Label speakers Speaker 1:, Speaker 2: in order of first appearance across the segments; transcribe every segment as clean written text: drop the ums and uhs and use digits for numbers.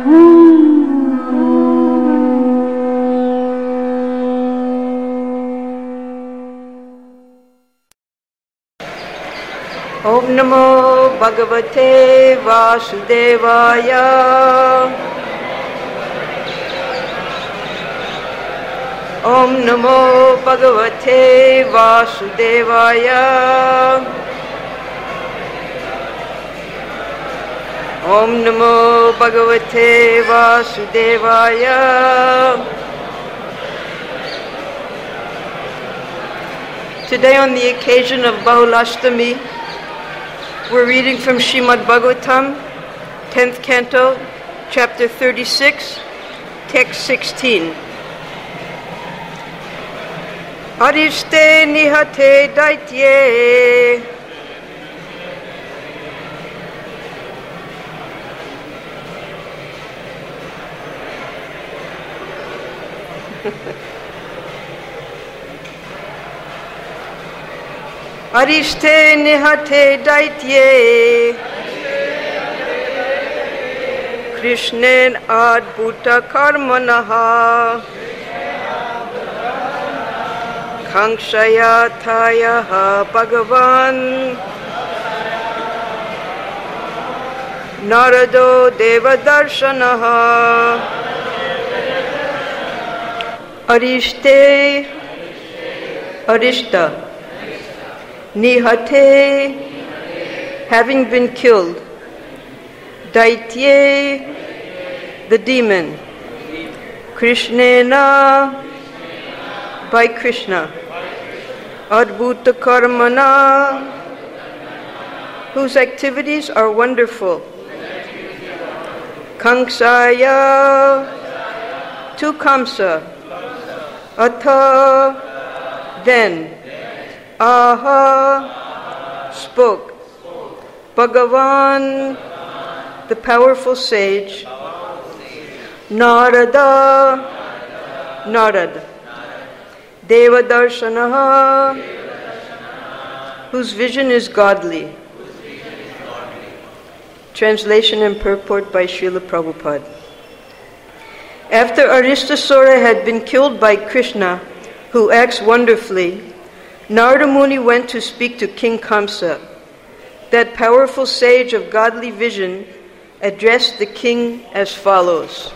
Speaker 1: Om Namo Bhagavate Vasudevaya. Om Namo Bhagavate Vasudevaya. Om Namo Bhagavate Vasudevaya. Today, on the occasion of Bahulashtami, we're reading from Srimad Bhagavatam, 10th Canto, Chapter 36, Text 16. Arishte nihate daitye Arishte nihate daitye Krishnen adbhuta karmanaha Kangshayatayaha Bhagavan Narado Devadarshanaha Arishte Arishta Nihate, having been killed. Daitye, the demon. Krishnena, by Krishna. Adbhuta karmana, whose activities are wonderful. Kamsaya, to Kamsa. Atha, then. Aha, spoke. Bhagavan, the powerful sage. Narada, Narad. Devadarshanaha, whose vision is godly. Translation and purport by Srila Prabhupada. After Aristasura had been killed by Krishna, who acts wonderfully, Narada Muni went to speak to King Kamsa. That powerful sage of godly vision addressed the king as follows.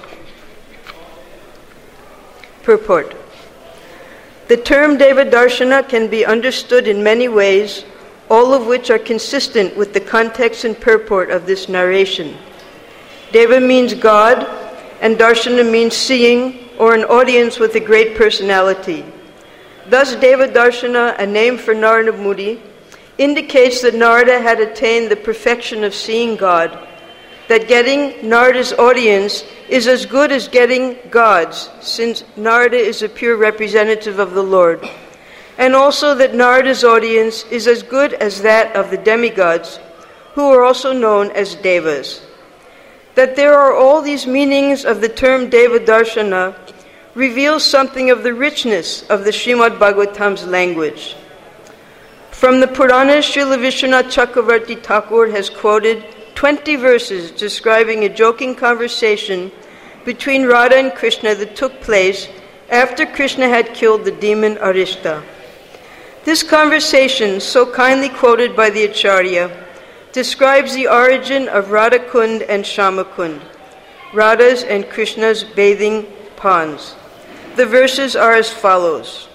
Speaker 1: Purport. The term Devadarshana can be understood in many ways, all of which are consistent with the context and purport of this narration. Deva means God, and Darshana means seeing or an audience with a great personality. Thus, Devadarshana, a name for Narada Muni, indicates that Narada had attained the perfection of seeing God, that getting Narada's audience is as good as getting God's, since Narada is a pure representative of the Lord, and also that Narada's audience is as good as that of the demigods, who are also known as Devas. That there are all these meanings of the term Devadarshana reveals something of the richness of the Srimad Bhagavatam's language. From the Puranas, Srila Vishwanath Chakravarti Thakur has quoted 20 verses describing a joking conversation between Radha and Krishna that took place after Krishna had killed the demon Arishta. This conversation, so kindly quoted by the Acharya, describes the origin of Radha Kund and Shama Kund, Radha's and Krishna's bathing ponds. The verses are as follows.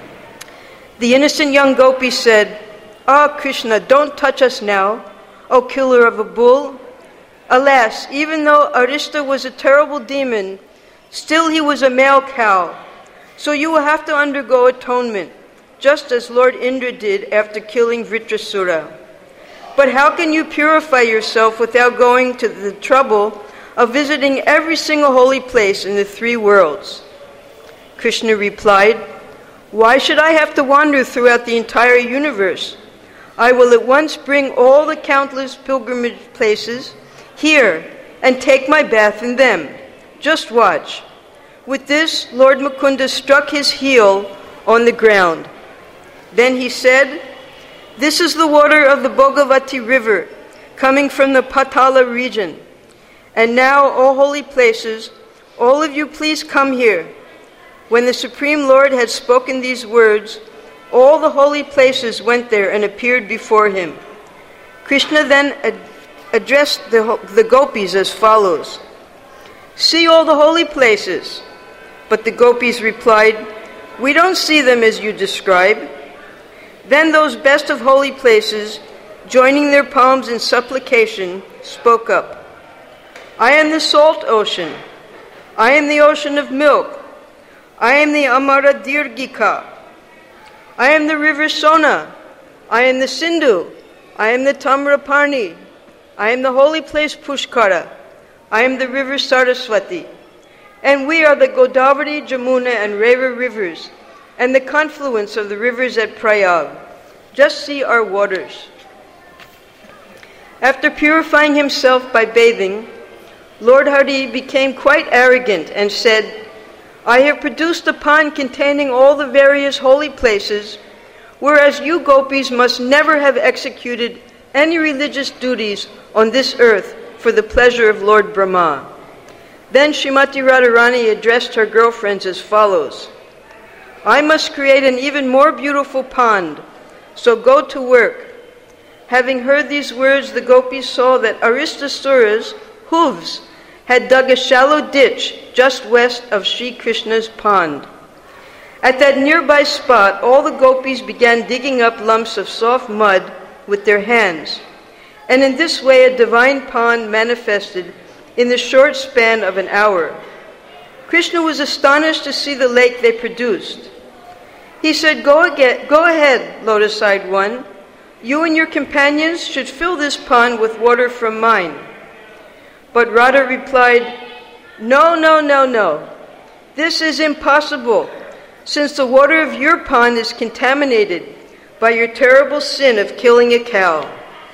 Speaker 1: The innocent young gopi said, "Ah, Krishna, don't touch us now, O killer of a bull. Alas, even though Arishta was a terrible demon, still he was a male cow. So you will have to undergo atonement, just as Lord Indra did after killing Vritrasura. But how can you purify yourself without going to the trouble of visiting every single holy place in the three worlds?" Krishna replied, "Why should I have to wander throughout the entire universe? I will at once bring all the countless pilgrimage places here and take my bath in them. Just watch." With this, Lord Mukunda struck his heel on the ground. Then he said, "This is the water of the Bhogavati river, coming from the Patala region. And now, O holy places, all of you please come here." When the Supreme Lord had spoken these words, all the holy places went there and appeared before him. Krishna then addressed the gopis as follows: "See all the holy places." But the gopis replied, "We don't see them as you describe." Then those best of holy places, joining their palms in supplication, spoke up. "I am the salt ocean. I am the ocean of milk. I am the Amara Dirgika. I am the river Sona. I am the Sindhu. I am the Tamraparni. I am the holy place Pushkara. I am the river Saraswati. And we are the Godavari, Jamuna, and Reva rivers, and the confluence of the rivers at Prayag. Just see our waters." After purifying himself by bathing, Lord Hari became quite arrogant and said, "I have produced a pond containing all the various holy places, whereas you gopis must never have executed any religious duties on this earth for the pleasure of Lord Brahma." Then Srimati Radharani addressed her girlfriends as follows: "I must create an even more beautiful pond, so go to work." Having heard these words, the gopis saw that Aristasura's hooves had dug a shallow ditch just west of Sri Krishna's pond. At that nearby spot, all the gopis began digging up lumps of soft mud with their hands, and in this way a divine pond manifested in the short span of an hour. Krishna was astonished to see the lake they produced. He said, Go ahead, lotus-eyed one. You and your companions should fill this pond with water from mine." But Radha replied, No. This is impossible, since the water of your pond is contaminated by your terrible sin of killing a cow.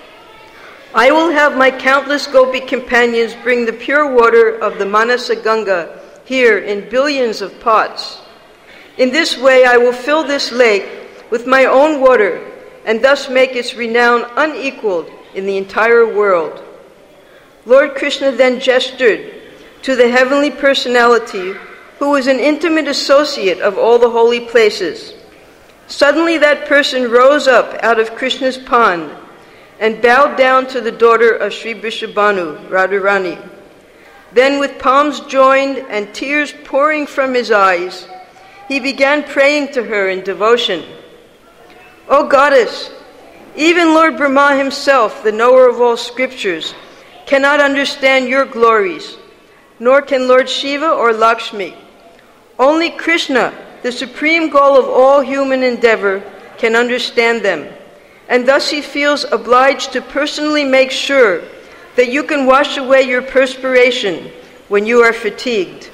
Speaker 1: I will have my countless gopi companions bring the pure water of the Manasa Ganga here in billions of pots. In this way I will fill this lake with my own water and thus make its renown unequaled in the entire world. Lord Krishna then gestured to the heavenly personality, who was an intimate associate of all the holy places. Suddenly that person rose up out of Krishna's pond and bowed down to the daughter of Sri Vrishabhanu, Radharani. Then with palms joined and tears pouring from his eyes, he began praying to her in devotion. "O goddess, even Lord Brahma himself, the knower of all scriptures, cannot understand your glories, nor can Lord Shiva or Lakshmi. Only Krishna, the supreme goal of all human endeavor, can understand them, and thus he feels obliged to personally make sure that you can wash away your perspiration when you are fatigued.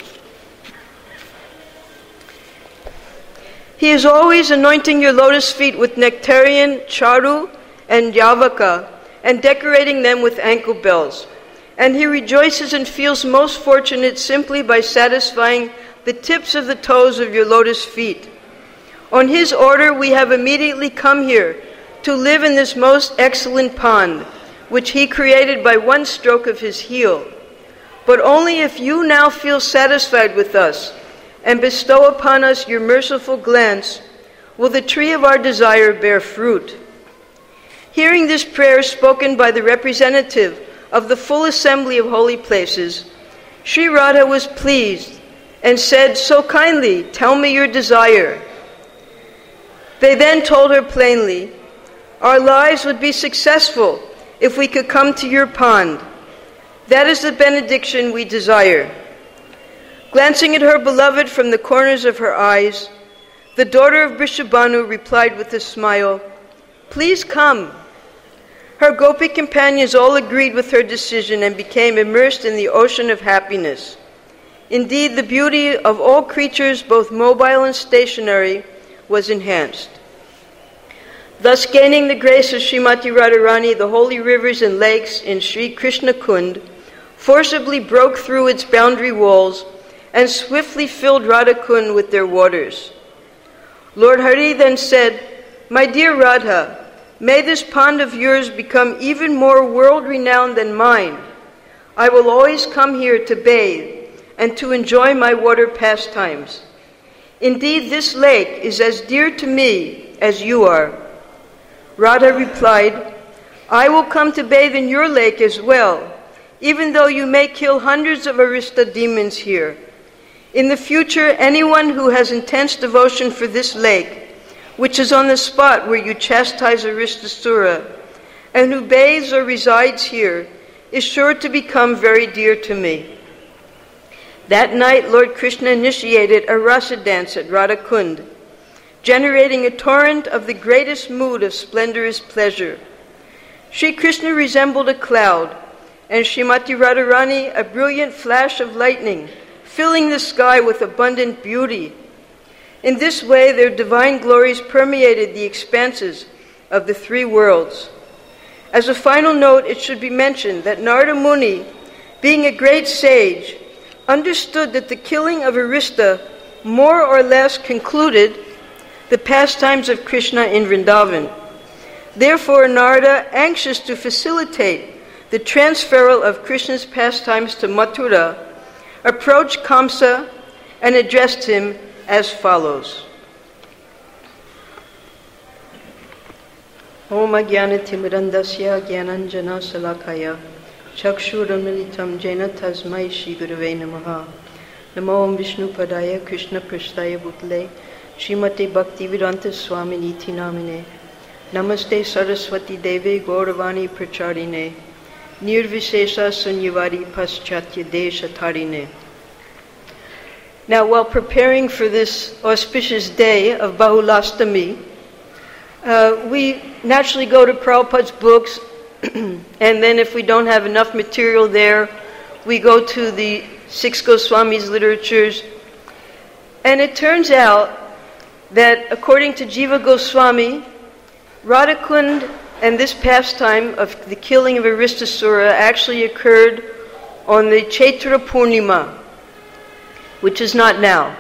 Speaker 1: He is always anointing your lotus feet with nectarian, charu, and yavaka, and decorating them with ankle bells. And he rejoices and feels most fortunate simply by satisfying the tips of the toes of your lotus feet. On his order, we have immediately come here to live in this most excellent pond, which he created by one stroke of his heel. But only if you now feel satisfied with us and bestow upon us your merciful glance will the tree of our desire bear fruit." Hearing this prayer spoken by the representative of the full assembly of holy places, Sri Radha was pleased and said, "So kindly, tell me your desire." They then told her plainly, "Our lives would be successful if we could come to your pond. That is the benediction we desire." Glancing at her beloved from the corners of her eyes, the daughter of Vrishabhanu replied with a smile, "Please come." Her gopi companions all agreed with her decision and became immersed in the ocean of happiness. Indeed, the beauty of all creatures, both mobile and stationary, was enhanced. Thus, gaining the grace of Srimati Radharani, the holy rivers and lakes in Sri Krishna Kund forcibly broke through its boundary walls and swiftly filled Radha Kund with their waters. Lord Hari then said, "My dear Radha, may this pond of yours become even more world-renowned than mine. I will always come here to bathe and to enjoy my water pastimes. Indeed, this lake is as dear to me as you are." Radha replied, "I will come to bathe in your lake as well, even though you may kill hundreds of Arista demons here. In the future, anyone who has intense devotion for this lake, which is on the spot where you chastise Aristasura, and who bathes or resides here, is sure to become very dear to me." That night, Lord Krishna initiated a rasa dance at Radha Kund, generating a torrent of the greatest mood of splendorous pleasure. Sri Krishna resembled a cloud, and Srimati Radharani a brilliant flash of lightning, filling the sky with abundant beauty. In this way, their divine glories permeated the expanses of the three worlds. As a final note, it should be mentioned that Narada Muni, being a great sage, understood that the killing of Arista more or less concluded the pastimes of Krishna in Vrindavan. Therefore, Narada, anxious to facilitate the transferal of Krishna's pastimes to Mathura, approached Kamsa and addressed him as follows. Om Ajnanatimidandasya Jnananjana Salakaya Chakshuramilitam Jena Tasmai Shri Gurave Namaha Namo Om Vishnu Padaya Krishna Prasthaya Bhutale Srimate Bhaktivedanta Swami Niti Namine Namaste Saraswati Deve Gauravani Pracharine Nirvishesha Sunyavari Paschatya Desha Tarine. Now, while preparing for this auspicious day of Bahulastami, we naturally go to Prabhupada's books, and then if we don't have enough material there, we go to the six Goswamis' literatures. And it turns out that according to Jiva Goswami, Radhakund and this pastime of the killing of Aristasura actually occurred on the Chaitra Purnima, which is not now.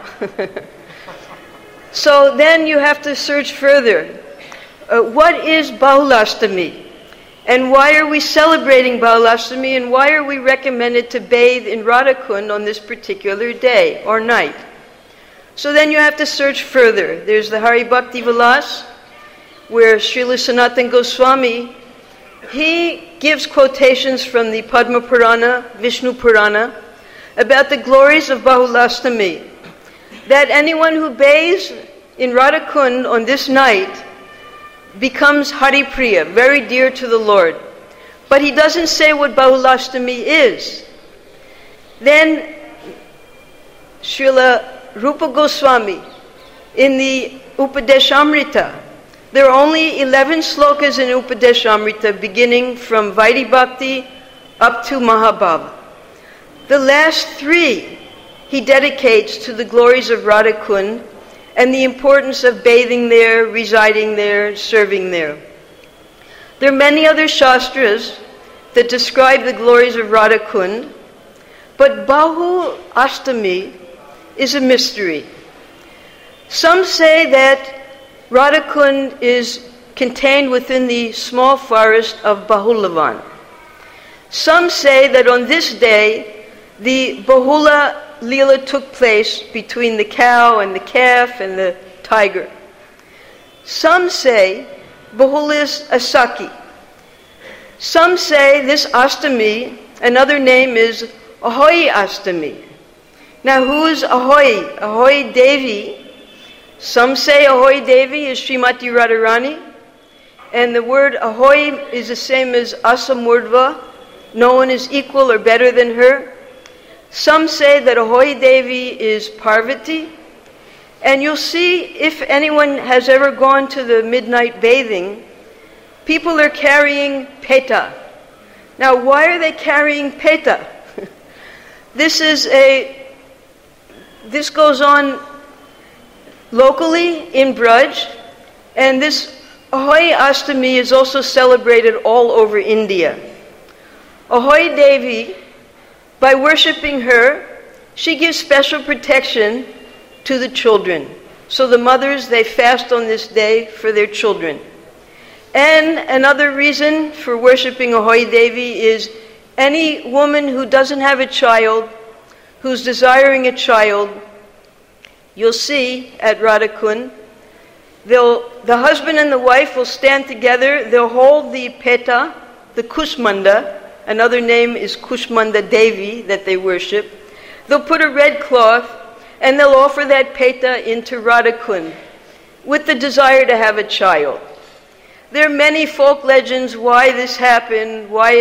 Speaker 1: So then you have to search further. What is Bahulastami? And why are we celebrating Bahulastami? And why are we recommended to bathe in Radhakund on this particular day or night? So then you have to search further. There's the Hari Bhakti Vilas, where Srila Sanatana Goswami, he gives quotations from the Padma Purana, Vishnu Purana, about the glories of Bahulastami, that anyone who bathes in Radhakund on this night becomes Hari Priya, very dear to the Lord. But he doesn't say what Bahulastami is. Then Srila Rupa Goswami, in the Upadeshamrita, there are only 11 slokas in Upadeshamrita, beginning from Vaidhi Bhakti up to Mahabhava. The last 3 he dedicates to the glories of Radhakund and the importance of bathing there, residing there, serving there. There are many other shastras that describe the glories of Radhakund, but Bahu Ashtami is a mystery. Some say that Radhakund is contained within the small forest of Bahulavan. Some say that on this day, the Bahula Leela took place between the cow and the calf and the tiger. Some say Bahula is Asaki. Some say this Ashtami, another name is Ahoy Ashtami. Now who is Ahoy? Ahoy Devi. Some say Ahoy Devi is Srimati Radharani, and the word Ahoy is the same as Asamurdva. No one is equal or better than her. Some say that Ahoy Devi is Parvati. And you'll see, if anyone has ever gone to the midnight bathing, people are carrying peta. Now, why are they carrying peta? This goes on locally in Braj, and this Ahoy Ashtami is also celebrated all over India. Ahoy Devi, by worshipping her, she gives special protection to the children. So the mothers, they fast on this day for their children. And another reason for worshipping Ahoy Devi is any woman who doesn't have a child, who's desiring a child, you'll see at Radha Kund, the husband and the wife will stand together, they'll hold the peta, the Kusmanda, another name is Kusmanda Devi that they worship. They'll put a red cloth and they'll offer that peta into Radha Kund with the desire to have a child. There are many folk legends why this happened, why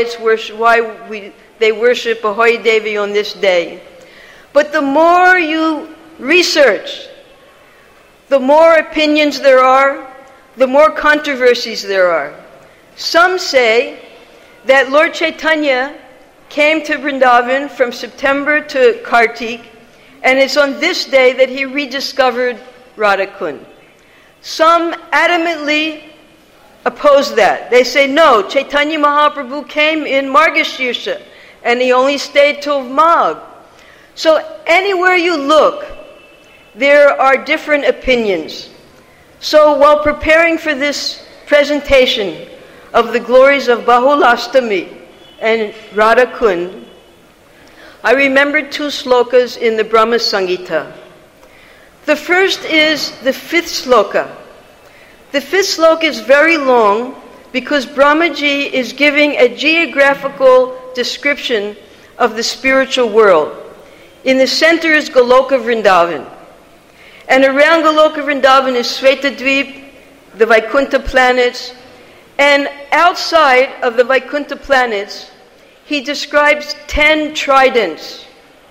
Speaker 1: they worship Ahoy Devi on this day. But the more you research, the more opinions there are, the more controversies there are. Some say that Lord Chaitanya came to Vrindavan from September to Kartik, and it's on this day that he rediscovered Radha Kund. Some adamantly oppose that. They say, no, Chaitanya Mahaprabhu came in Margashirsha, and he only stayed till Magh. So anywhere you look, there are different opinions. So while preparing for this presentation of the glories of Bahulastami and Radha Kund, I remembered two slokas in the Brahma Samhita. The first is the 5th sloka. The 5th sloka is very long because Brahmaji is giving a geographical description of the spiritual world. In the center is Goloka Vrindavan. And around Goloka Vrindavan is Svetadvip, the Vaikuntha planets. And outside of the Vaikuntha planets, he describes 10 tridents.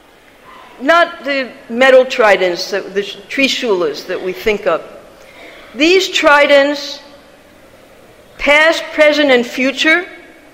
Speaker 1: Not the metal tridents, the Trishulas that we think of. These tridents, past, present, and future,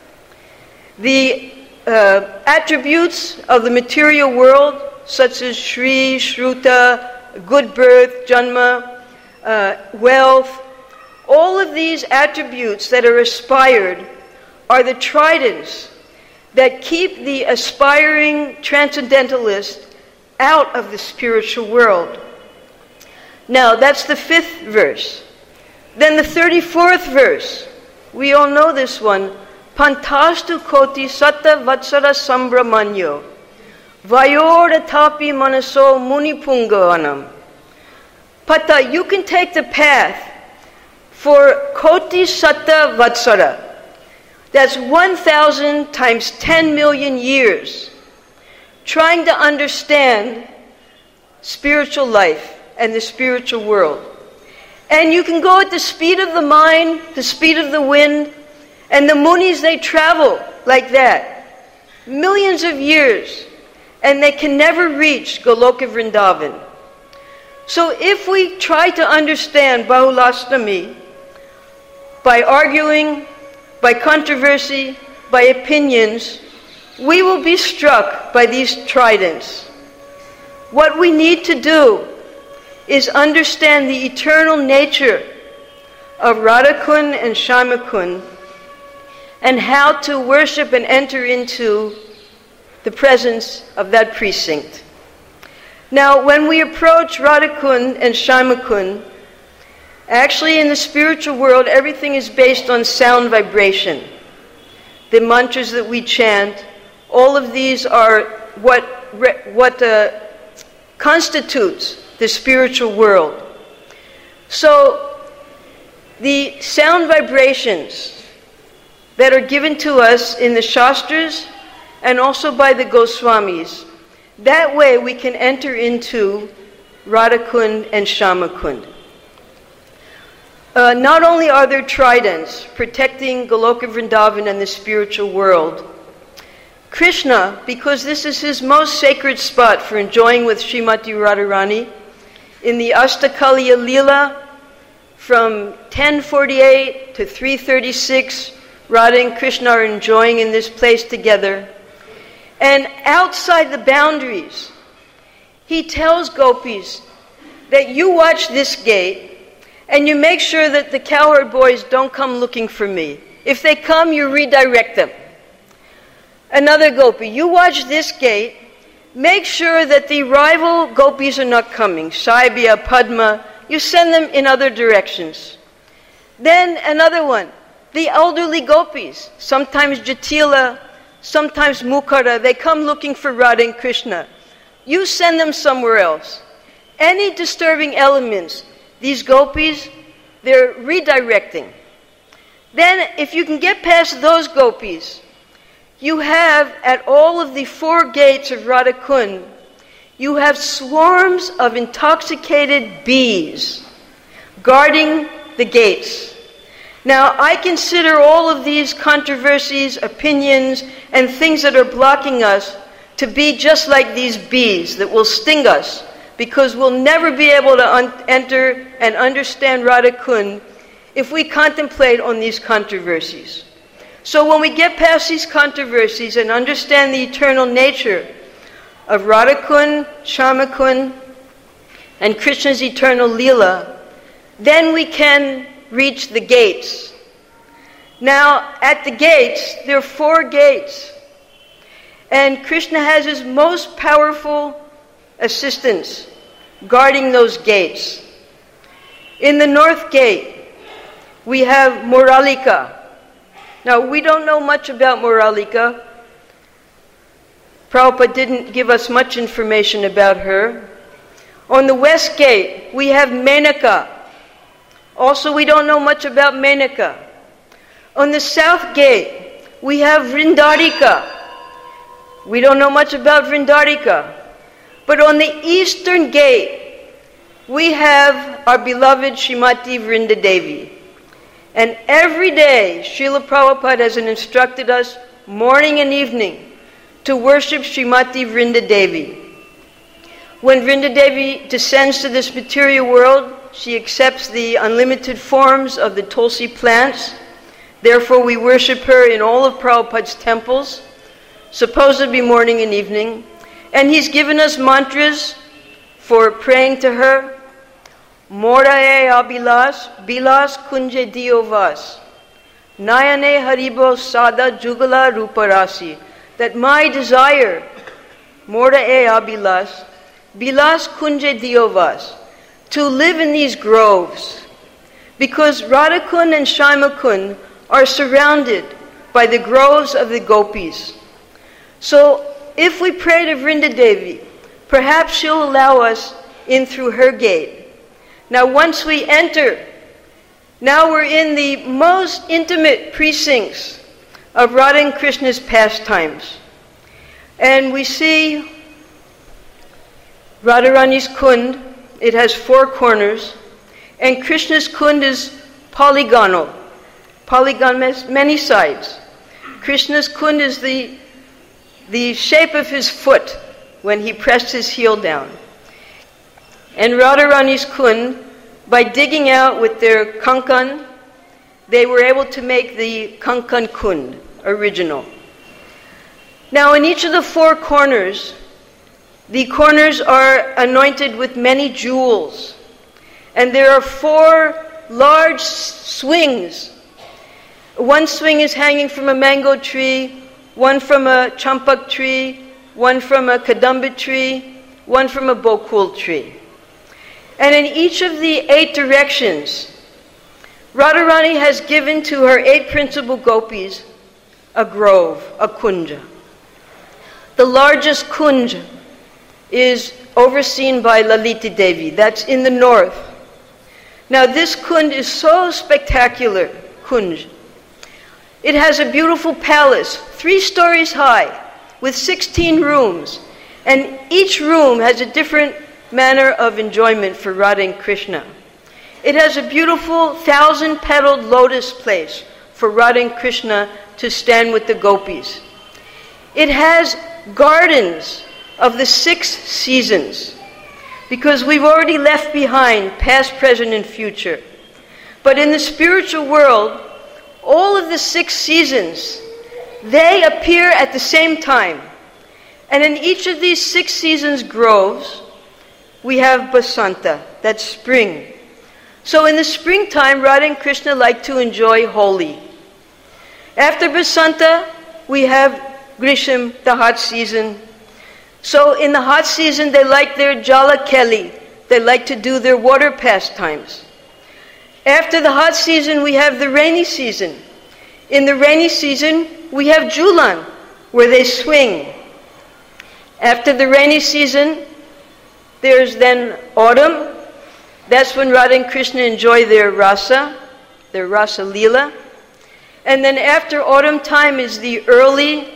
Speaker 1: the attributes of the material world, such as Shri, Shruta, good birth, Janma, wealth, all of these attributes that are aspired are the tridents that keep the aspiring transcendentalist out of the spiritual world. Now, that's the 5th verse. Then the 34th verse, we all know this one. Pantastu koti satta vatsara sambramanyo vayor tapi manaso munipungavanam. Pata, you can take the path for koti satta vatsara. That's 1,000 times 10 million years trying to understand spiritual life and the spiritual world. And you can go at the speed of the mind, the speed of the wind, and the Munis, they travel like that. Millions of years, and they can never reach Goloka Vrindavan. So if we try to understand Bahulastami by arguing, by controversy, by opinions, we will be struck by these tridents. What we need to do is understand the eternal nature of Radha Kund and Shyama Kund and how to worship and enter into the presence of that precinct. Now, when we approach Radha Kund and Shyama Kund, actually in the spiritual world, everything is based on sound vibration. The mantras that we chant, all of these are what constitutes the spiritual world. So, the sound vibrations that are given to us in the Shastras and also by the Goswamis, that way we can enter into Radha Kund and Shyama Kund. Not only are there tridents protecting Goloka Vrindavan and the spiritual world, Krishna, because this is his most sacred spot for enjoying with Srimati Radharani, in the Astakaliya Leela, from 1048 to 336, Radha and Krishna are enjoying in this place together. And outside the boundaries, he tells gopis that you watch this gate and you make sure that the cowherd boys don't come looking for me. If they come, you redirect them. Another gopi, you watch this gate, make sure that the rival gopis are not coming. Saibya, Padma, you send them in other directions. Then another one, the elderly gopis, sometimes Jatila, sometimes Mukara, they come looking for Radha and Krishna. You send them somewhere else. Any disturbing elements, these gopis, they're redirecting. Then, if you can get past those gopis, you have, at all of the 4 gates of Radha Kund, you have swarms of intoxicated bees guarding the gates. Now, I consider all of these controversies, opinions, and things that are blocking us to be just like these bees that will sting us, because we'll never be able to enter and understand Radha Kund if we contemplate on these controversies. So when we get past these controversies and understand the eternal nature of Radha Kund, Shyama Kund, and Krishna's eternal Leela, then we can reach the gates. Now, at the gates, there are 4 gates. And Krishna has his most powerful assistants guarding those gates. In the north gate, we have Muralika. Now, we don't know much about Muralika. Prabhupada didn't give us much information about her. On the west gate, we have Menaka. Also, we don't know much about Menaka. On the south gate, we have Vrindarika. We don't know much about Vrindarika. But on the eastern gate, we have our beloved Srimati Vrindadevi. And every day, Srila Prabhupada has instructed us, morning and evening, to worship Srimati Vrindadevi. When Vrindadevi descends to this material world, she accepts the unlimited forms of the Tulsi plants. Therefore, we worship her in all of Prabhupada's temples, supposed to be morning and evening. And he's given us mantras for praying to her. Morae abilas, bilas kunje diovas. Nayane haribo sada jugala ruparasi. That my desire, morae abilas, bilas kunje diovas, to live in these groves. Because Radha Kund and Shyama Kund are surrounded by the groves of the gopis. So, if we pray to Vrindadevi, perhaps she'll allow us in through her gate. Now, once we enter, now we're in the most intimate precincts of Radha and Krishna's pastimes. And we see Radharani's Kund. It has 4 corners. And Krishna's Kund is polygonal. Polygon has many sides. Krishna's Kund is the shape of his foot when he pressed his heel down. And Radharani's Kund, by digging out with their kankan, they were able to make the Kankan Kund original. Now, in each of the 4 corners, the corners are anointed with many jewels. And there are 4 large swings. One swing is hanging from a mango tree, one from a champak tree, one from a kadamba tree, one from a bokul tree. And in each of the 8 directions, Radharani has given to her 8 principal gopis a grove, a kunja. The largest kunja is overseen by Lalita Devi. That's in the north. Now, this kund is so spectacular, kunj. It has a beautiful palace, 3 stories high, with 16 rooms. And each room has a different manner of enjoyment for Radha and Krishna. It has a beautiful 1,000-petaled lotus place for Radha and Krishna to stand with the gopis. It has gardens of the 6 seasons, because we've already left behind past, present, and future. But in the spiritual world, all of the 6 seasons, they appear at the same time. And in each of these 6 seasons groves, we have Basanta, that's spring. So in the springtime, Radha and Krishna like to enjoy Holi. After Basanta, we have Grisham, the hot season. So in the hot season, they like their Jala Keli. They like to do their water pastimes. After the hot season, we have the rainy season. In the rainy season, we have Julan, where they swing. After the rainy season, there's then autumn. That's when Radha and Krishna enjoy their rasa lila. And then after autumn time is the early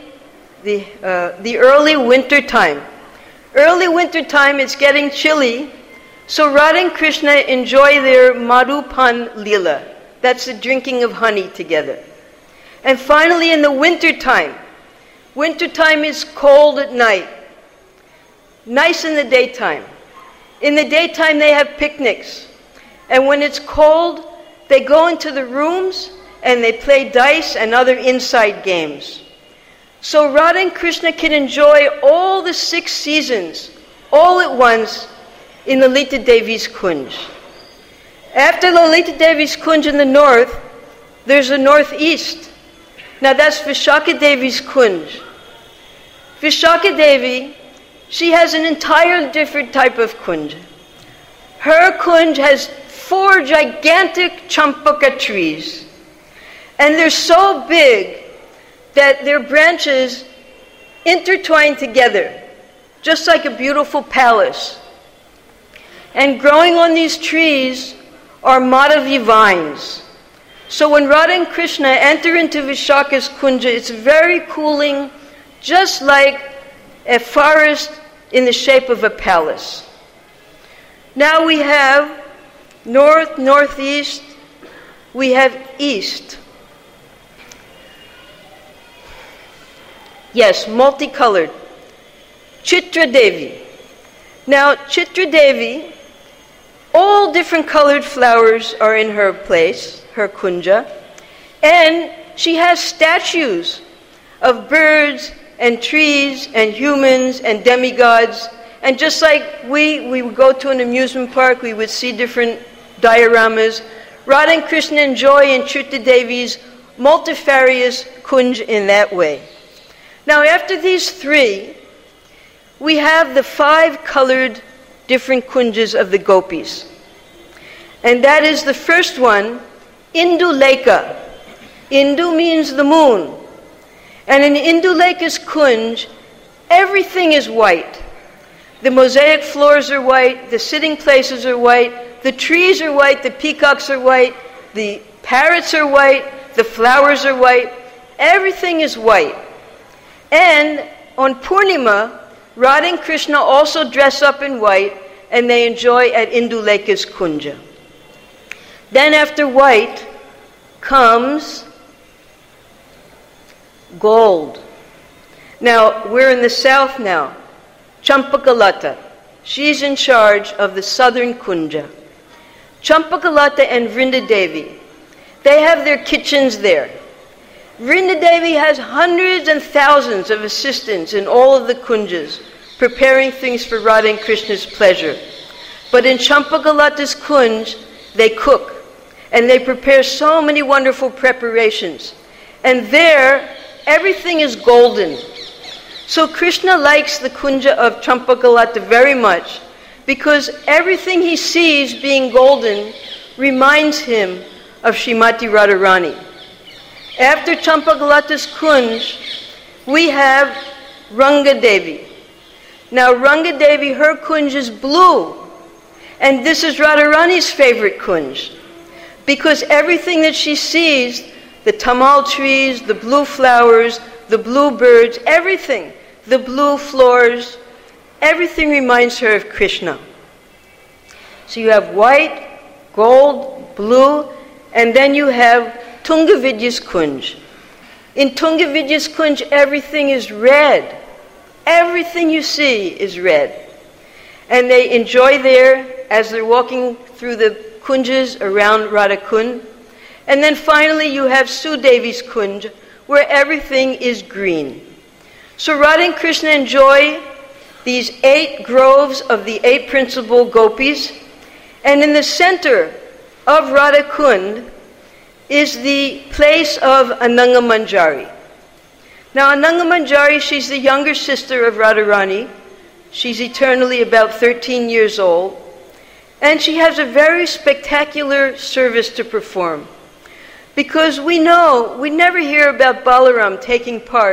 Speaker 1: winter time. Early winter time, it's getting chilly, so Radha and Krishna enjoy their Madhupan Lila. That's the drinking of honey together. And finally, in the winter time is cold at night, nice in the daytime. In the daytime, they have picnics. And when it's cold, they go into the rooms and they play dice and other inside games. So Radha and Krishna can enjoy all the 6 seasons all at once in Lalita Devi's Kunj. After Lalita Devi's Kunj in the north, there's a northeast. Now that's Vishakha Devi's Kunj. Vishakha Devi, she has an entire different type of kunj. Her kunj has 4 gigantic champaka trees. And they're so big that their branches intertwine together, just like a beautiful palace. And growing on these trees are Madhavi vines. So when Radha and Krishna enter into Vishakha's kunja, it's very cooling, just like a forest in the shape of a palace. Now we have north, northeast, we have east. Yes, multicolored. Chitra Devi. Now, Chitra Devi, all different colored flowers are in her place, her kunja, and she has statues of birds and trees and humans and demigods. And just like we would go to an amusement park, we would see different dioramas. Radha and Krishna enjoy in Chitra Devi's multifarious kunj in that way. Now, after these 3, we have the 5 colored different kunjas of the gopis. And that is the first one, Induleka. Indu means the moon. And in Induleka's kunj, everything is white. The mosaic floors are white, the sitting places are white, the trees are white, the peacocks are white, the parrots are white, the flowers are white, everything is white. And on Purnima, Radha and Krishna also dress up in white and they enjoy at Induleka's kunja. Then after white comes gold. Now, we're in the south now. Champakalata. She's in charge of the southern kunja. Champakalata and Vrinda Devi, they have their kitchens there. Vrinda Devi has hundreds and thousands of assistants in all of the kunjas, preparing things for Radha and Krishna's pleasure. But in Champakalata's kunj, they cook, and they prepare so many wonderful preparations. And there, everything is golden. So Krishna likes the kunja of Champakalata very much, because everything he sees being golden reminds him of Srimati Radharani. After Champakalata's kunj, we have Ranga Devi. Now Ranga Devi, her kunj is blue. And this is Radharani's favorite kunj. Because everything that she sees, the tamal trees, the blue flowers, the blue birds, everything, the blue floors, everything reminds her of Krishna. So you have white, gold, blue, and then you have Tungavidya's kunj. In Tungavidya's kunj, everything is red. Everything you see is red. And they enjoy there as they're walking through the kunjas around Radhakund. And then finally you have Sudevi's kunj, where everything is green. So Radha and Krishna enjoy these 8 groves of the 8 principal gopis. And in the center of Radhakund is the place of Ananga Manjari. Now Ananga Manjari, she's the younger sister of Radharani. She's eternally about 13 years old. And she has a very spectacular service to perform. Because we know, we never hear about Balaram taking part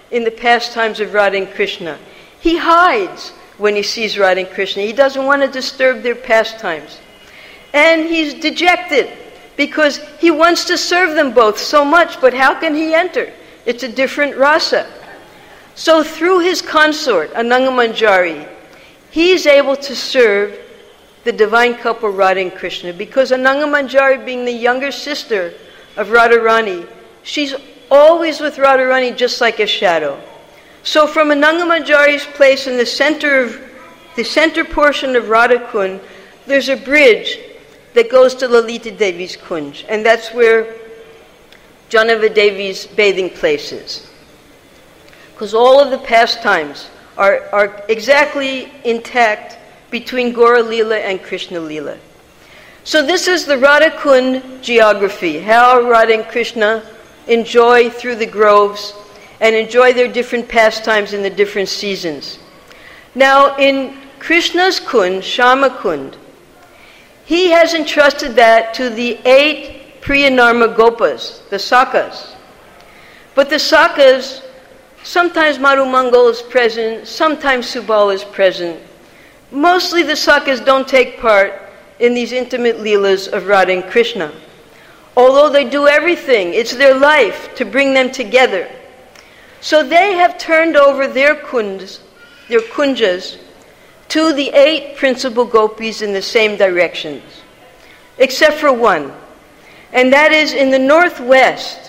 Speaker 1: in the pastimes of Radha and Krishna. He hides when he sees Radha and Krishna. He doesn't want to disturb their pastimes. And he's dejected because he wants to serve them both so much, but how can he enter? It's a different rasa. So through his consort, Ananga Manjari, he's able to serve the divine couple Radha and Krishna, because Ananga Manjari, being the younger sister of Radharani, she's always with Radharani just like a shadow. So from Ananga Manjari's place in the center portion of Radha Kund, there's a bridge that goes to Lalita Devi's Kunj, and that's where Janava Devi's bathing place is. Because all of the pastimes are exactly intact between Gaura Leela and Krishna Leela. So this is the Radha Kund geography, how Radha and Krishna enjoy through the groves and enjoy their different pastimes in the different seasons. Now in Krishna's Kund, Shama Kund, he has entrusted that to the 8 Priyanarma Gopas, the Sakas. But the Sakas, sometimes Madhumangal is present, sometimes Subal is present. Mostly the Sakas don't take part in these intimate leelas of Radha and Krishna. Although they do everything, it's their life to bring them together. So they have turned over their kunjas, to the 8 principal gopis in the same directions, except for one, and that is in the northwest.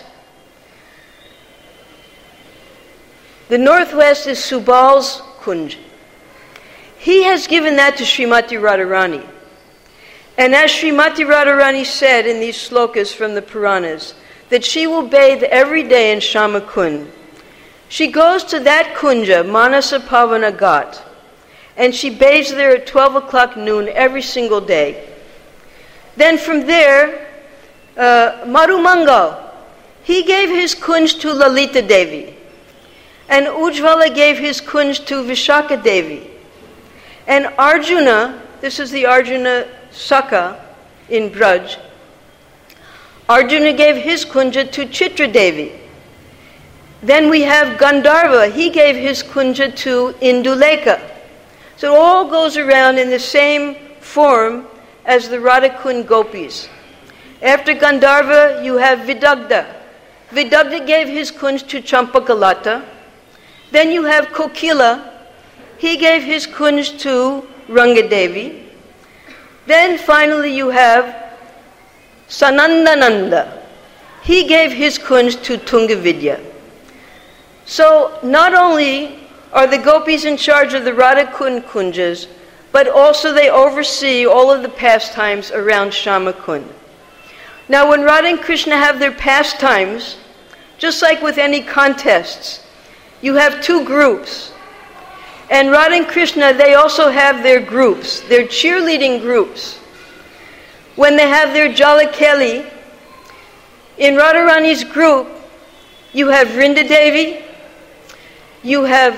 Speaker 1: The northwest is Subal's Kunj. He has given that to Srimati Radharani. And as Srimati Radharani said in these slokas from the Puranas, that she will bathe every day in Shama Kund. She goes to that kunja, Manasa Pavana Ghat, and she bathes there at 12 o'clock noon every single day. Then from there, Madhumangal, he gave his kunj to Lalita Devi. And Ujjvala gave his kunj to Vishaka Devi. And Arjuna, this is the Arjuna Saka in Braj, Arjuna gave his kunja to Chitra Devi. Then we have Gandharva, he gave his kunja to Induleka. So it all goes around in the same form as the Radha Kund gopis. After Gandharva, you have Vidagdha. Vidagdha gave his kunj to Champakalata. Then you have Kokila. He gave his kunj to Rangadevi. Then finally you have Sanandananda. He gave his kunj to Tungavidya. So not only are the gopis in charge of the Radha Kund kunjas, but also they oversee all of the pastimes around Shama Kund. Now when Radha and Krishna have their pastimes, just like with any contests, you have 2 groups. And Radha and Krishna, they also have their groups, their cheerleading groups. When they have their Jalakeli, in Radharani's group, you have Vrinda Devi, you have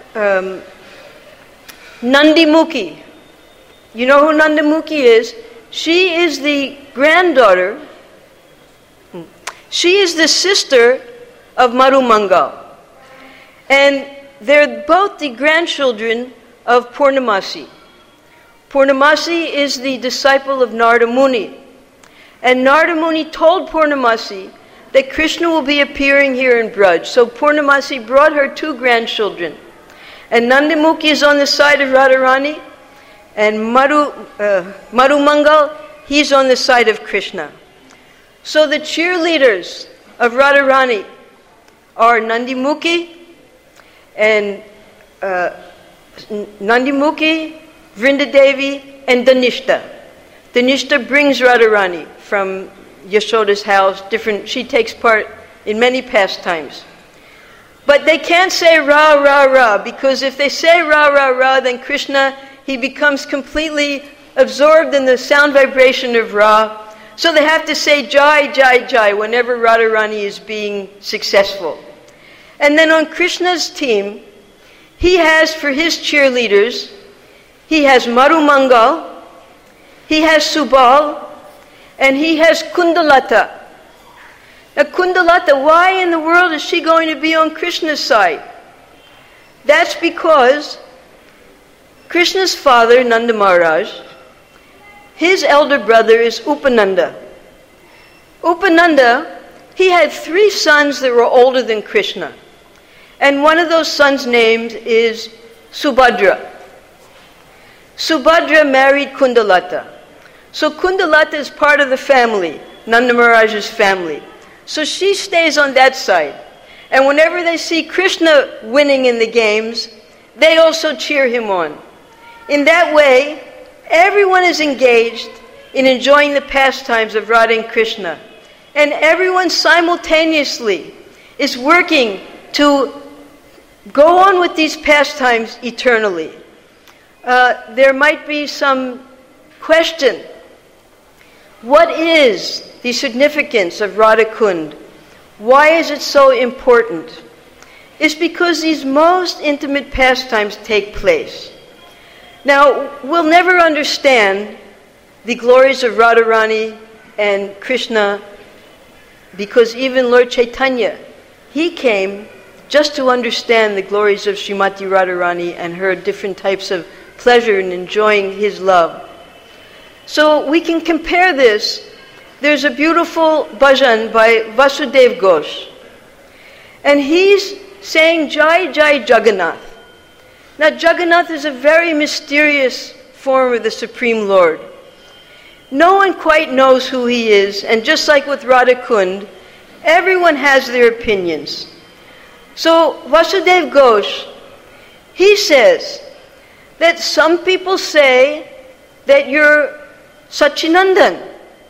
Speaker 1: Nandimukhi. You know who Nandimukhi is? She is the granddaughter, she is the sister of Madhumangal. And they're both the grandchildren of Purnamasi. Purnamasi is the disciple of Narada Muni. And Narada Muni told Purnamasi that Krishna will be appearing here in Braj. So Purnamasi brought her 2 grandchildren. And Nandimukhi is on the side of Radharani, and Madhumangal, he's on the side of Krishna. So the cheerleaders of Radharani are Nandimukhi, and Nandimukhi, Vrinda Devi, and Dhanishta. Dhanishta brings Radharani from Yashoda's house. She takes part in many pastimes. But they can't say Ra, Ra, Ra, because if they say Ra, Ra, Ra, then Krishna, he becomes completely absorbed in the sound vibration of Ra. So they have to say Jai, Jai, Jai whenever Radharani is being successful. And then on Krishna's team, he has for his cheerleaders, he has Madhumangal, he has Subal, and he has Kundalata. Now Kundalata, why in the world is she going to be on Krishna's side? that's because Krishna's father, Nanda Maharaj, his elder brother is Upananda. Upananda, he had 3 sons that were older than Krishna. And one of those sons' names is Subhadra. Subhadra married Kundalata. So Kundalata is part of the family, Nanda Maharaj's family. So she stays on that side. And whenever they see Krishna winning in the games, they also cheer him on. In that way, everyone is engaged in enjoying the pastimes of Radha and Krishna. And everyone simultaneously is working to go on with these pastimes eternally. There might be some question. What is the significance of Radha Kund? Why is it so important? It's because these most intimate pastimes take place. Now, we'll never understand the glories of Radharani and Krishna because even Lord Chaitanya, he came just to understand the glories of Srimati Radharani and her different types of pleasure in enjoying his love. So we can compare this. There's a beautiful bhajan by Vasudev Ghosh. And he's saying Jai Jai Jagannath. Now Jagannath is a very mysterious form of the Supreme Lord. No one quite knows who he is, and just like with Radha Kund, everyone has their opinions. So Vasudev Ghosh, he says that some people say that you're Sachinandan.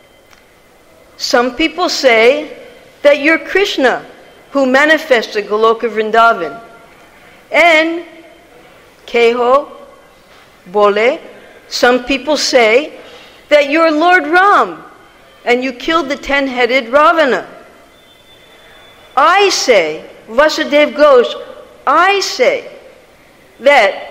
Speaker 1: Some people say that you're Krishna, who manifested Goloka Vrindavan. And Keho, Bole, some people say that you're Lord Ram, and you killed the 10-headed Ravana. I say, Vasudev Ghosh, I say that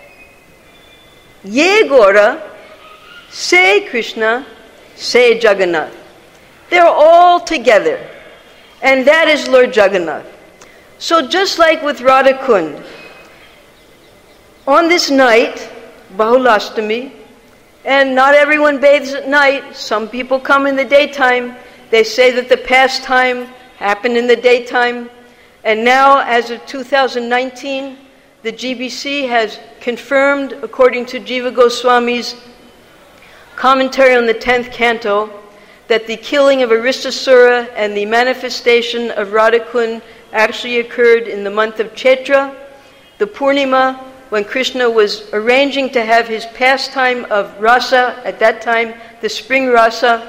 Speaker 1: Ye Gora, say Krishna, say Jagannath. They're all together. And that is Lord Jagannath. So just like with Radha Kund, on this night, Bahulastami, and not everyone bathes at night. Some people come in the daytime. They say that the pastime happened in the daytime. And now, as of 2019, the GBC has confirmed, according to Jiva Goswami's commentary on the 10th canto, that the killing of Aristasura and the manifestation of Radha Kund actually occurred in the month of Chaitra, the Purnima, when Krishna was arranging to have his pastime of rasa, at that time, the spring rasa.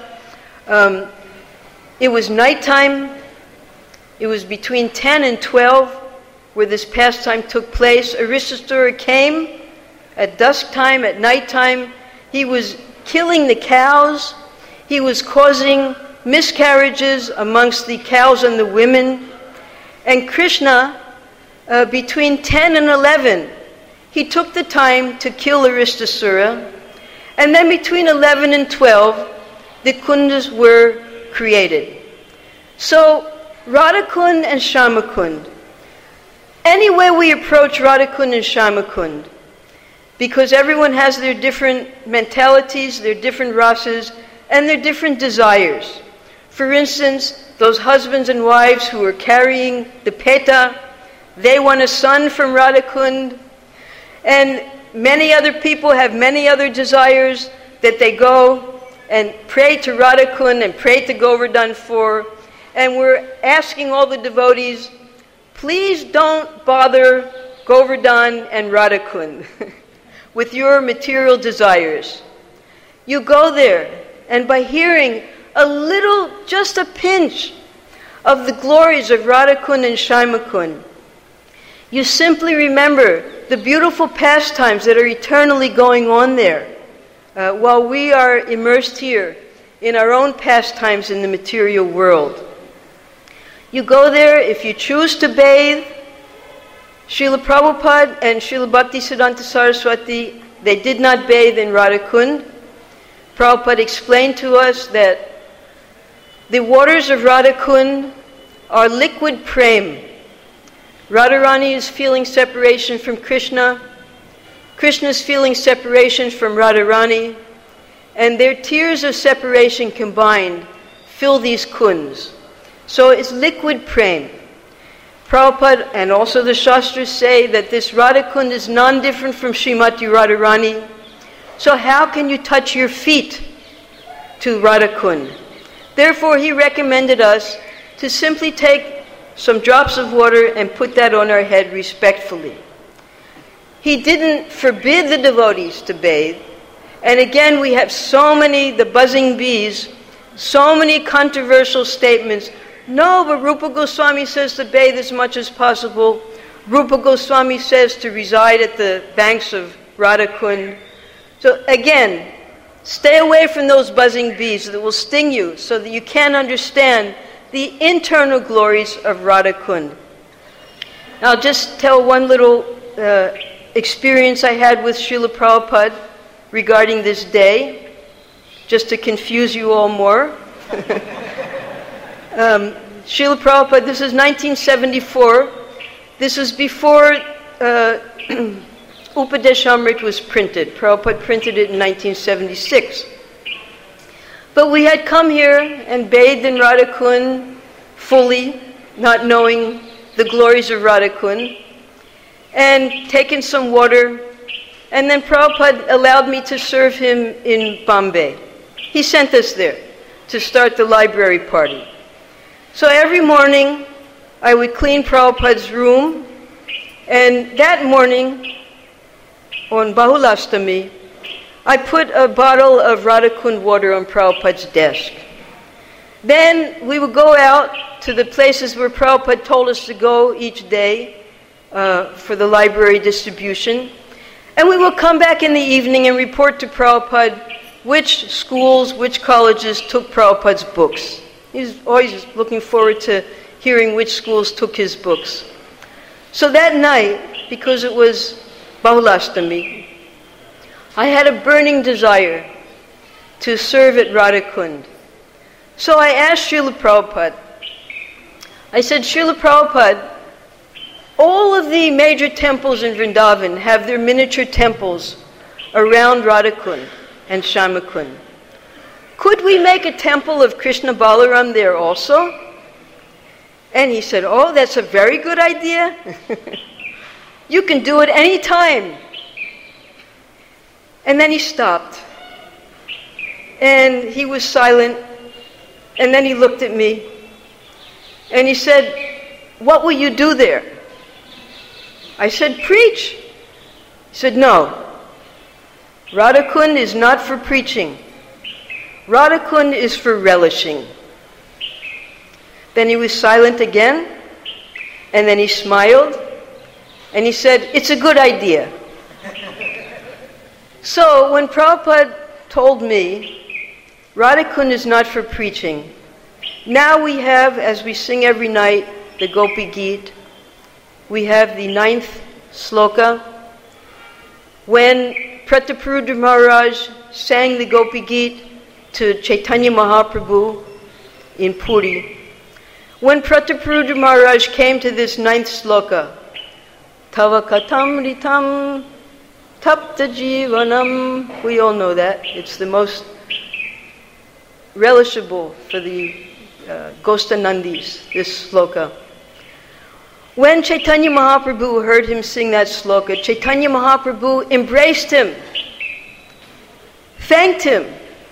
Speaker 1: It was nighttime. It was between 10 and 12 where this pastime took place. Aristasura came at dusk time, at nighttime. He was killing the cows. He was causing miscarriages amongst the cows and the women. And Krishna, between 10 and 11, he took the time to kill Aristasura. And then between 11 and 12, the kundas were created. So, Radha Kund and Shyama Kund. Any way we approach Radha Kund and Shyama Kund, because everyone has their different mentalities, their different rasas, and their different desires. For instance, those husbands and wives who are carrying the peta, they want a son from Radha Kund. And many other people have many other desires that they go and pray to Radha Kund and pray to Govardhan for. And we're asking all the devotees, please don't bother Govardhan and Radha Kund with your material desires. You go there, and by hearing a little, just a pinch of the glories of Radha Kund and Shyama Kund, you simply remember the beautiful pastimes that are eternally going on there, while we are immersed here in our own pastimes in the material world. You go there, if you choose to bathe. Srila Prabhupada and Srila Bhaktisiddhanta Saraswati, they did not bathe in Radha Kund. Prabhupada explained to us that the waters of Radha Kund are liquid prem. Radharani is feeling separation from Krishna. Krishna is feeling separation from Radharani. And their tears of separation combined fill these kunds. So it's liquid prem. Prabhupada and also the Shastras say that this Radha Kund is non-different from Srimati Radharani. So how can you touch your feet to Radha Kund? Therefore, he recommended us to simply take some drops of water and put that on our head respectfully. He didn't forbid the devotees to bathe. And again, we have so many, the buzzing bees, so many controversial statements. No, but Rupa Goswami says to bathe as much as possible. Rupa Goswami says to reside at the banks of Radha Kund. So again, stay away from those buzzing bees that will sting you so that you can't understand the internal glories of Radha Kund. Now I'll just tell one little experience I had with Srila Prabhupada regarding this day, just to confuse you all more. Srila Prabhupada, this is 1974. This was before Upadeshamrit was printed. Prabhupada printed it in 1976. But we had come here and bathed in Radha Kund fully, not knowing the glories of Radha Kund, and taken some water. And then Prabhupada allowed me to serve him in Bombay. He sent us there to start the library party. So every morning I would clean Prabhupada's room, and that morning on Bahulastami, I put a bottle of Radha Kund water on Prabhupada's desk. Then we would go out to the places where Prabhupada told us to go each day for the library distribution. And we would come back in the evening and report to Prabhupada which schools, which colleges took Prabhupada's books. He's always looking forward to hearing which schools took his books. So that night, because it was Bahulastami, I had a burning desire to serve at Radha Kund. So I asked Srila Prabhupada, I said, Srila Prabhupada, all of the major temples in Vrindavan have their miniature temples around Radha Kund and Shama Kund. Could we make a temple of Krishna Balaram there also? And he said, oh, that's a very good idea. You can do it any time. And then he stopped. And he was silent. And then he looked at me. And he said, what will you do there? I said, preach. He said, no. Radha Kund is not for preaching. Radha Kund is for relishing. Then he was silent again, and then he smiled, and he said, it's a good idea. So when Prabhupada told me, Radha Kund is not for preaching, now we have, as we sing every night, the Gopi Geet, we have the 9th sloka. When Prataparudra Maharaj sang the Gopi Geet to Chaitanya Mahaprabhu in Puri, when Prataparudra Maharaj came to this 9th sloka, Tava Katamritam Tapta Jivanam, we all know that. It's the most relishable for the Gostanandis, this sloka. When Chaitanya Mahaprabhu heard him sing that sloka, Chaitanya Mahaprabhu embraced him, thanked him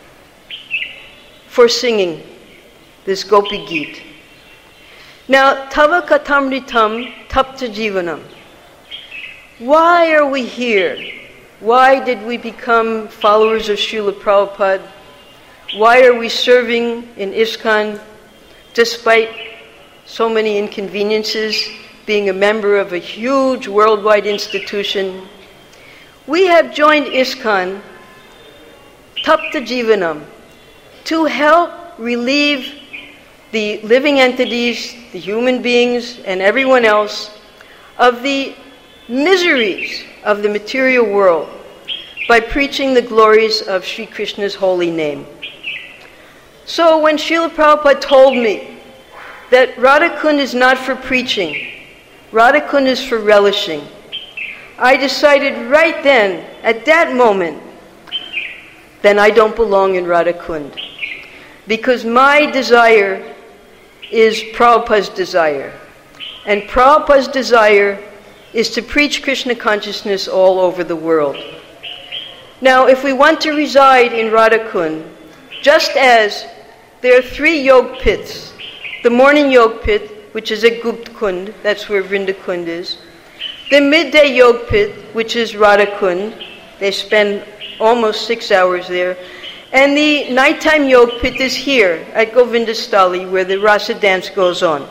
Speaker 1: for singing this Gopi Geet. Now, Tava Katamritam Tapta Jivanam. Why are we here? Why did we become followers of Srila Prabhupada? Why are we serving in ISKCON despite so many inconveniences, being a member of a huge worldwide institution? We have joined ISKCON, Tapta Jivanam, to help relieve the living entities, the human beings, and everyone else of the miseries of the material world by preaching the glories of Sri Krishna's holy name. So when Srila Prabhupada told me that Radha Kund is not for preaching, Radhakund is for relishing. I decided right then, at that moment, then I don't belong in Radhakund. Because my desire is Prabhupada's desire. And Prabhupada's desire is to preach Krishna consciousness all over the world. Now, if we want to reside in Radhakund, just as there are 3 yog pits, the morning yog pit, which is at Gupt Kund, that's where Vrindakund is, the midday yog pit, which is Radhakund, they spend almost 6 hours there, and the nighttime yog pit is here at Govindasthali, where the rasa dance goes on.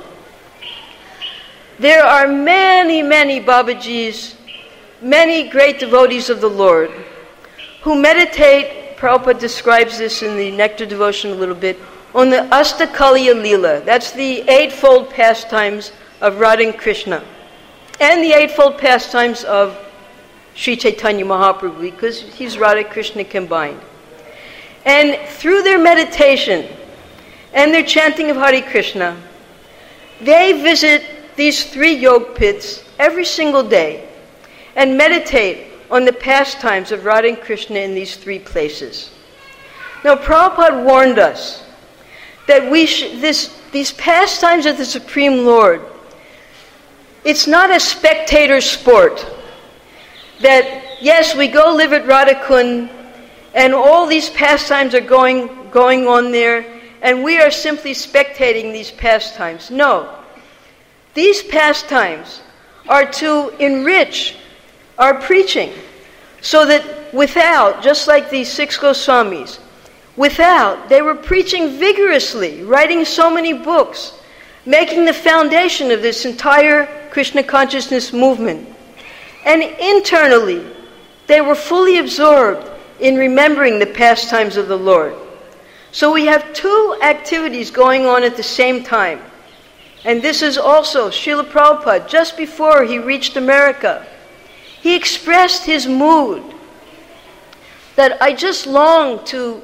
Speaker 1: There are many, many Babajis, many great devotees of the Lord, who meditate, Prabhupada describes this in the Nectar Devotion a little bit, on the Astakaliya Leela. That's the 8-fold pastimes of Radha and Krishna, and the 8-fold pastimes of Sri Chaitanya Mahaprabhu, because he's Radha Krishna combined. And through their meditation and their chanting of Hare Krishna, they visit these 3 yog pits every single day and meditate on the pastimes of Radha and Krishna in these 3 places. Now, Prabhupada warned us that these pastimes of the Supreme Lord, it's not a spectator sport. That, yes, we go live at Radhakund, and all these pastimes are going on there, and we are simply spectating these pastimes. No. These pastimes are to enrich our preaching, so that without, just like these 6 Goswamis, without, they were preaching vigorously, writing so many books, making the foundation of this entire Krishna consciousness movement. And internally, they were fully absorbed in remembering the pastimes of the Lord. So we have 2 activities going on at the same time. And this is also Srila Prabhupada, just before he reached America. He expressed his mood that I just long to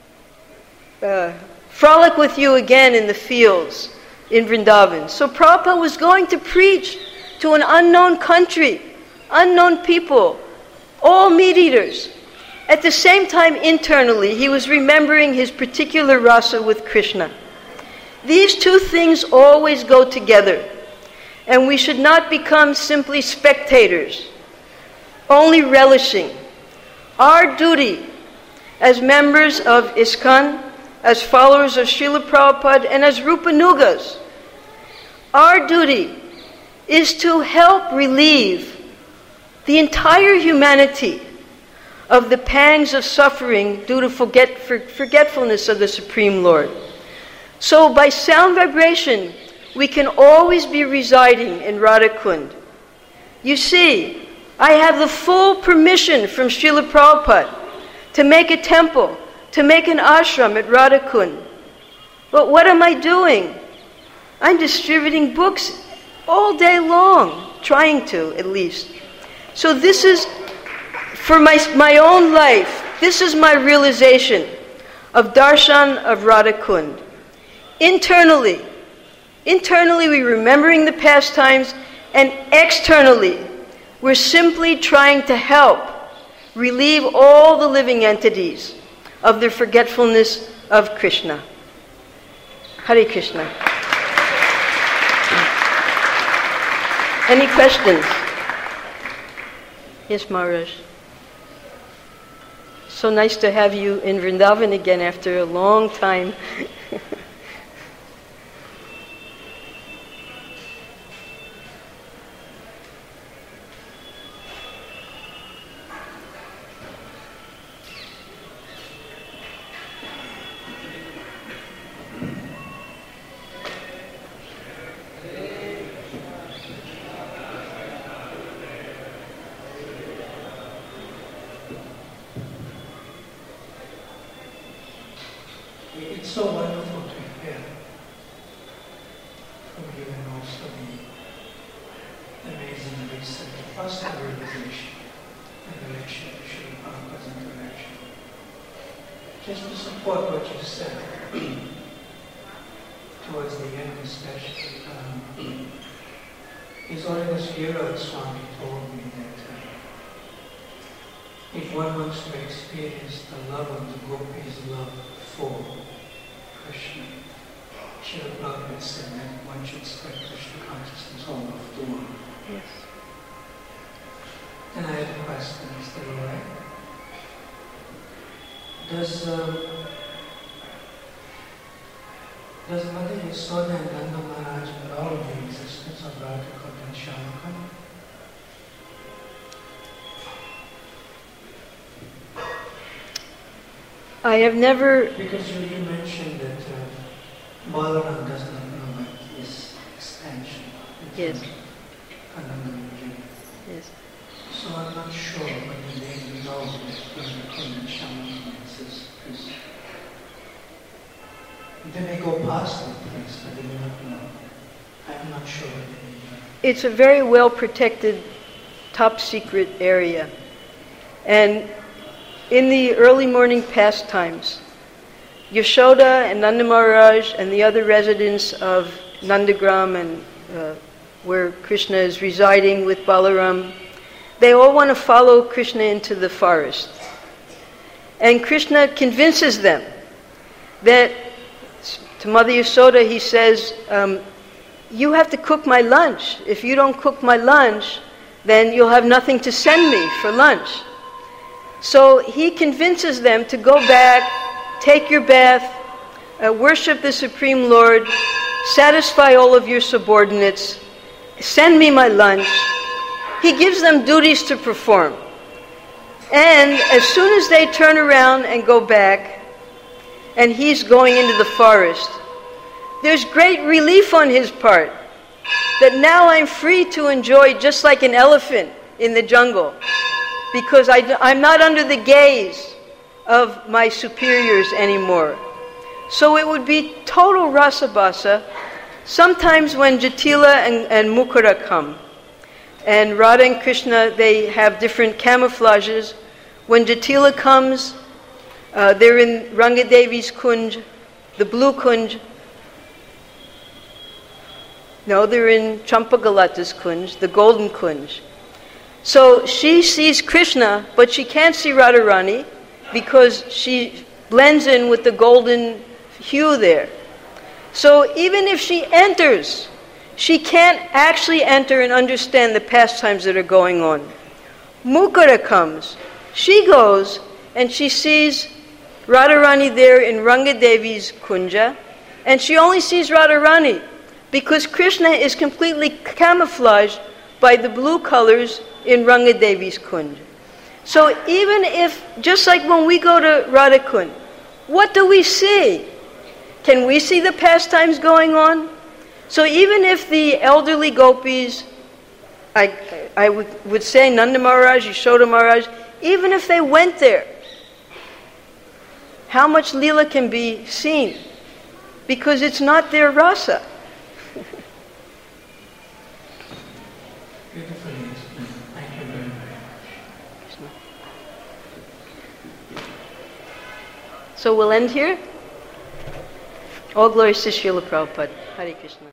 Speaker 1: frolic with you again in the fields in Vrindavan. So Prabhupada was going to preach to an unknown country, unknown people, all meat-eaters. At the same time, internally, he was remembering his particular rasa with Krishna. These 2 things always go together, and we should not become simply spectators, only relishing. Our duty as members of ISKCON, as followers of Srila Prabhupada, and as Rupanugas, our duty is to help relieve the entire humanity of the pangs of suffering due to forgetfulness of the Supreme Lord. So by sound vibration, we can always be residing in Radhakund. You see, I have the full permission from Srila Prabhupada to make a temple, to make an ashram at Radhakund. But what am I doing? I'm distributing books all day long, trying to at least. So this is, for my own life, this is my realization of darshan of Radhakund. Internally, we're remembering the pastimes, and externally, we're simply trying to help relieve all the living entities of their forgetfulness of Krishna. Hare Krishna. Any questions? Yes, Maharaj. So nice to have you in Vrindavan again after a long time.
Speaker 2: It's so wonderful to hear from you and also the amazing recent first realization and the lecture, Srila Prabhupada's introduction. Just to support what you said, towards the end especially, His Holiness Viraj Swami told me that if one wants to experience the love of the gopis' love for Krishna, Srila Prabhupada said that one should spread Krishna consciousness all over the world.
Speaker 1: Yes.
Speaker 2: And I had a question, is that all right? Does Mother Yasoda and Nanda Maharaj allow the existence of Radha and Shyamaka?
Speaker 1: I have never...
Speaker 2: Because you mentioned that Balaram does not know about this expansion.
Speaker 1: Yes.
Speaker 2: Yes. So I'm not sure whether they know that Radha and Shyamaka exists. They may go past that place, but they do not know. I'm not sure whether they know.
Speaker 1: It's a very well protected, top secret area. And in the early morning pastimes, Yashoda and Nanda Maharaj and the other residents of Nandagram and where Krishna is residing with Balaram, they all want to follow Krishna into the forest. And Krishna convinces them that, to Mother Yasoda he says, you have to cook my lunch. If you don't cook my lunch, then you'll have nothing to send me for lunch. So he convinces them to go back, take your bath, worship the Supreme Lord, satisfy all of your subordinates, send me my lunch. He gives them duties to perform. And as soon as they turn around and go back, and he's going into the forest, there's great relief on his part that now I'm free to enjoy just like an elephant in the jungle, because I'm not under the gaze of my superiors anymore. So it would be total rasabhasa. Sometimes when Jatila and Mukura come, and Radha and Krishna, they have different camouflages. When Jatila comes, they're in Rangadevi's Kunj, the blue Kunj. No, they're in Champagalata's Kunj, the golden Kunj. So she sees Krishna, but she can't see Radharani because she blends in with the golden hue there. So even if she enters, she can't actually enter and understand the pastimes that are going on. Mukara comes, she goes, and she sees Radharani there in Rangadevi's Kunja, and she only sees Radharani because Krishna is completely camouflaged by the blue colors in Rangadevi's Kunj. So even if, just like when we go to Radhakund, what do we see? Can we see the pastimes going on? So even if the elderly gopis, I would say Nanda Maharaj, Yashoda Maharaj, even if they went there, how much lila can be seen? Because it's not their rasa.
Speaker 2: Beautifully explained. Thank you very much.
Speaker 1: So we'll end here. All glories to Srila Prabhupada. Hare Krishna.